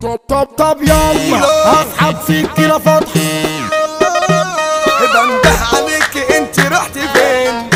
طب يلا هسحب فيك كده فتح. بنده عليك انت رحت فين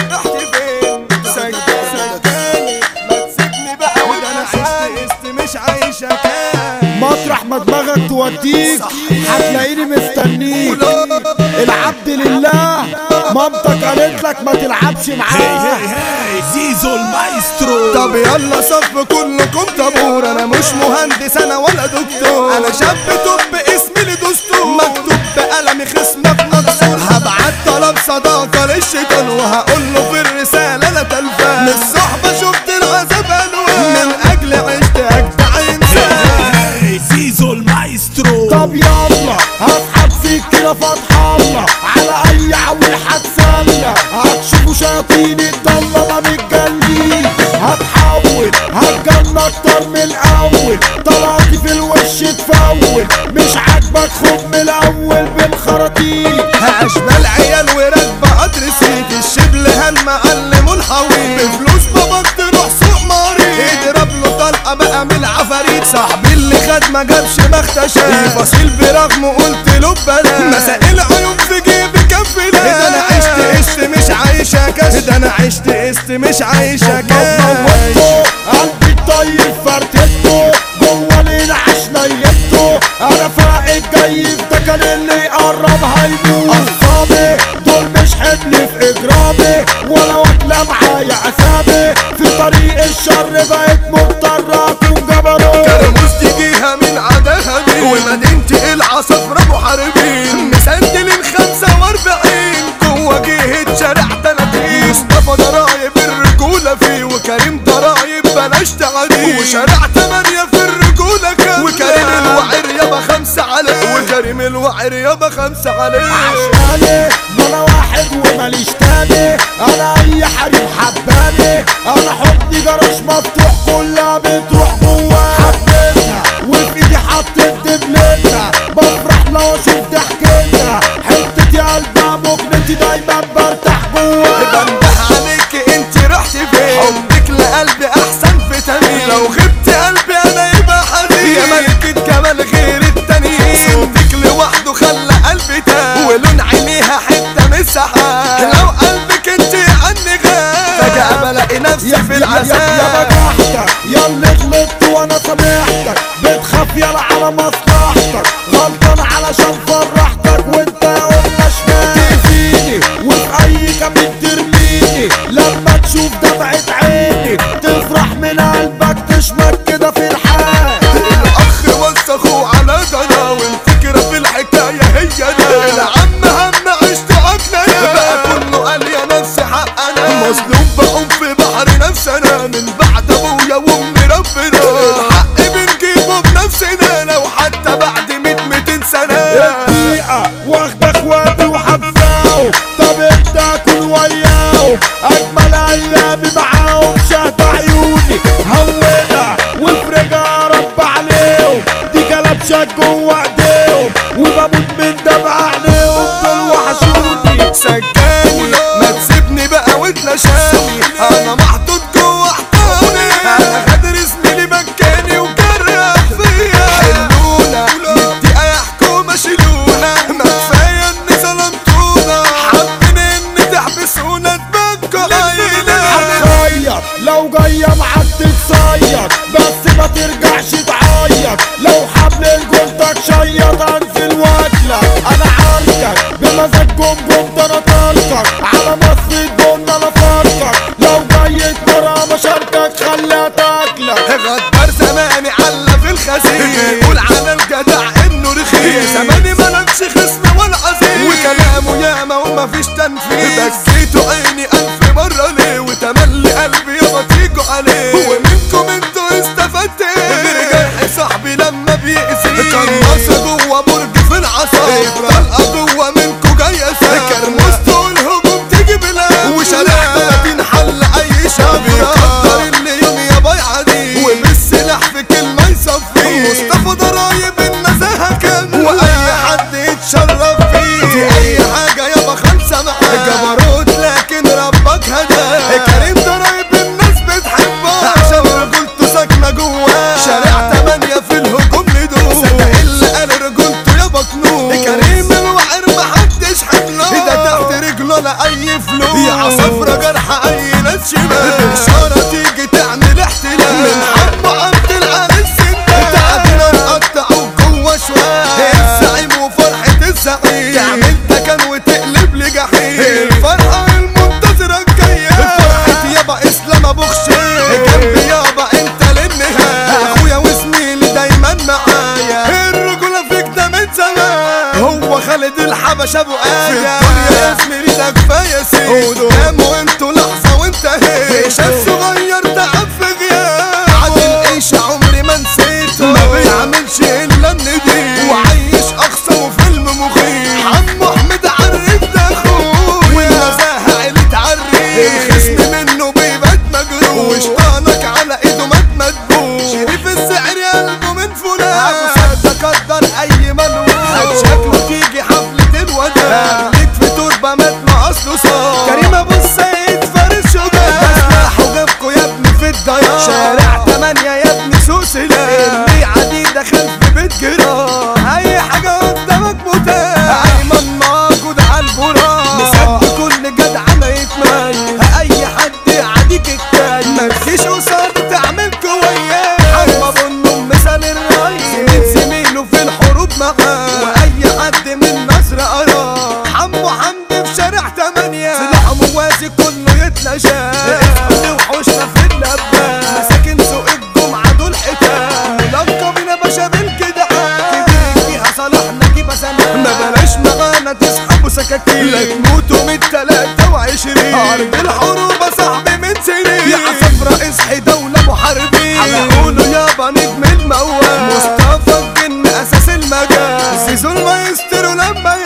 سجاني ما تسيبني بقى وده انا عشت مش عايشة كان مطرح ما دماغك توديك هتلاقيني مستنيك. العبد لله مامتك قالت لك ما تلعبش معاه. زيزو المايسترو. طب يلا صف كلكم طابور، انا مش مهندس انا ولا دكتور، انا شاب توب اسمي لدستور، مكتوب بقلمي خصمك مكسور، هبعت طلب صداقة للشيطان وهقول له في الرسالة انا تلفان، من الصحبة شفت العذاب الوان، من اجل عشت اجدع انسان. زيزو المايسترو. طب يلا هسحب فيك كده فتح الله، على اي عول هتسلى، هتشوفوا شياطين الضلمة متجنين، هتحول هتجن اكتر من الاول، طلعتي في الوش تفول، مش عاجبك خد من الاول بالخراطيم. اشبال عيال وراكبة قطر سيك، الشبل هالمعلم الحويط، بفلوس باباك تروح سوق مريض، اضرب له طلقة بقى من العفاريت، صاحبي اللي خد ما جابش ما اختشاش، فصيل برغم قلت له ببلاش، مسائل عيون في جيبي كفي لا، ده انا عشت قشت مش عايشة كاش، ده انا عشت قشت مش عايشة كاش. قلبي الطيب فرتته جوه الانعاش نيته، انا فاقد جاي في ده كان اللي يقرب هيموت. اصحابي دول مش حمل في اجرامي، ولا واكله معايا عذابي، في طريق الشر بقيت مضطر اكون جبروت. كرموز تجيها من عدهبي، ومدينتي العصافرة محاربين، مسندلين 45 جوه جهة شارع 30، مصطفى ضرايب الرجولة فيه، وكريم ضرايب بلاش تعدي، وشارع 8 في الرجولة كاملة، وكريم الوعر يابا 5 عليه، وكريم الوعر يابا 5 عليه. عشاني ما انا واحد وماليش تاني، انا اي حريم حباني، انا حضني جراج مفتوح كلها بتروح جواه، حبيتها وفي ايدي حطيت دبلتها، بفرح لو اشوف ضحكتها، حتتي قلبها مجنتي دايما برتاح جواه. بنده عليك انت رحت فين، حبك لقلبي احسن فيتامين، لو غبت قلبي انا يبقى حزين، يا ملكة جمال غير التانيين، صوتك لوحده خلى قلبي تاه، ولون عينيها حتة من السحاب، لو قلبك انت عني غاب، فجأة بلاقي نفسي في يا العذاب. بجحتك يا اللي غلطت وانا سامحتك، بتخاف يلا على مصلحتك، غلطان علشان فرحتك وانت قلنا شمال، تأذيني وفي اي كمين ترميني، لما تشوف دمعة عيني تفرح من قلبك تشمك كده في الحال. الاخ وسخوه على دنا، والفكرة في الحكاية هي ده، العم هم عشت عقلنا، بقى كله قال يا نفسي حقنا، مظلوم بقوم في بحر نفسنا، من بعد ابويا وامي ربنا، الحق بنجيبه بنفسنا، لو حتى بعد 100 سنة. الدقيقة واخدة اخواتي وحبساهم، طب انت اكون وياهم، اجمل ايامي معاهم شهد عيوني هونها، وافرجها رب عليهم، دي كلبشة جوه ايديهم، وبموت من دمع عينيهم دول وحشوني. سجاني ما تسيبني بقى وتلاشاني، انا محطوط جوه حضاني، انا غادر زميلي مكاني وجرح فيا، حلونا ندي اي حكومة شيلونا، ما كفاية اني ظلمتونا، حابين اني تحبسونا تبكوا علينا. هتخير لو جاية معاك تتصير، بس ما ترجعش تعيط، لو حبل الجلدك شيط انزل واكلك، انا عارفك بمزاج جمجم ده انا طالتك، على مصر الجن انا فاركك، لو جاي تمرة مشاركك خليها تاكلك. غدار زماني على في الخزين، يقول على الجدع انه رخيص، زماني ملكش خصم ولا عزيز، وكلامه ياما ومفيش تنفيذ، بكيتوا عيني 1000 مرة ليه، وتملي قلبي يابا تيجوا عليه، ومنكم انتوا استفدت غير جرح صاحبي لما بيأذي، قناصة جوه برج في العصا، طلقة جوه منكوا جاية سا، كرموست والهجوم تيجي بلا، وشارع 30 حل اي شاب، بيقدر اللي يوم يا بايعة دي، وبالسلاح في كلمة يصفي، مصطفى ضرايب النزاهة كان، واي حد يتشرف فيه، في اي حاجة يابا 5 معاه، جبروت لكن ربك هداه، كريم ضرايب الناس بتحبه، عشان رجولته ساكنة جواه، شارع 8 في الهجوم ندوه، الحبشة ابو ادم في الدنيا يا زميلي ده كفايه سيف قدامه انتوا لحظه وانتهيت شاب صغير تعب في غياب عادل ايش عمري ما نسيته ما بيعملش الا النديم وعايش اقصى وفيلم مخيف عمو احمد عرف ده اخوه والنزاهه عيلة عريف الخصم منه بيبات مجروح وشطانك على ايده مات مدبوح شريف السعر قلبه من فلان ابو سعد قدر اي ملوك شكله تيجي حفله الوداع ليك في تربه مات ما اصله صار كريم ابو السيد فارس شجاع بسمعوا جابكوا يا ابني في الضياع شارع 8 يا ابني سوسلة اللي عدي دخل في بيت جيران اي حاجه قدامك متاح ايمن موجود على البراق مسد كل جدع ما يتميز اي حد يعديك التاني مفيش قصاد تعمل كويس حمى بنو مثال الرئيس من زميله في الحروب معاه واي حد من نصر قراه حمو حمدي في شارع 8 سلاحه موازي كله يتلاشى احنا وحوشنا في اللبان مساكن سوق الجمعه دول حيتان لقبنا باشا بالجدعان كبير فيها صلاحنا جيبه زمان ما بلاش معانا تسحبوا سكاكين لا تموتوا من 23 ارض الحروب صاحبي من سنين يا عصف رئيس حي دولة محاربين هنقولوا يابا نجم الموال مصطفى الجن اساس المجال زيزو المايسترو لما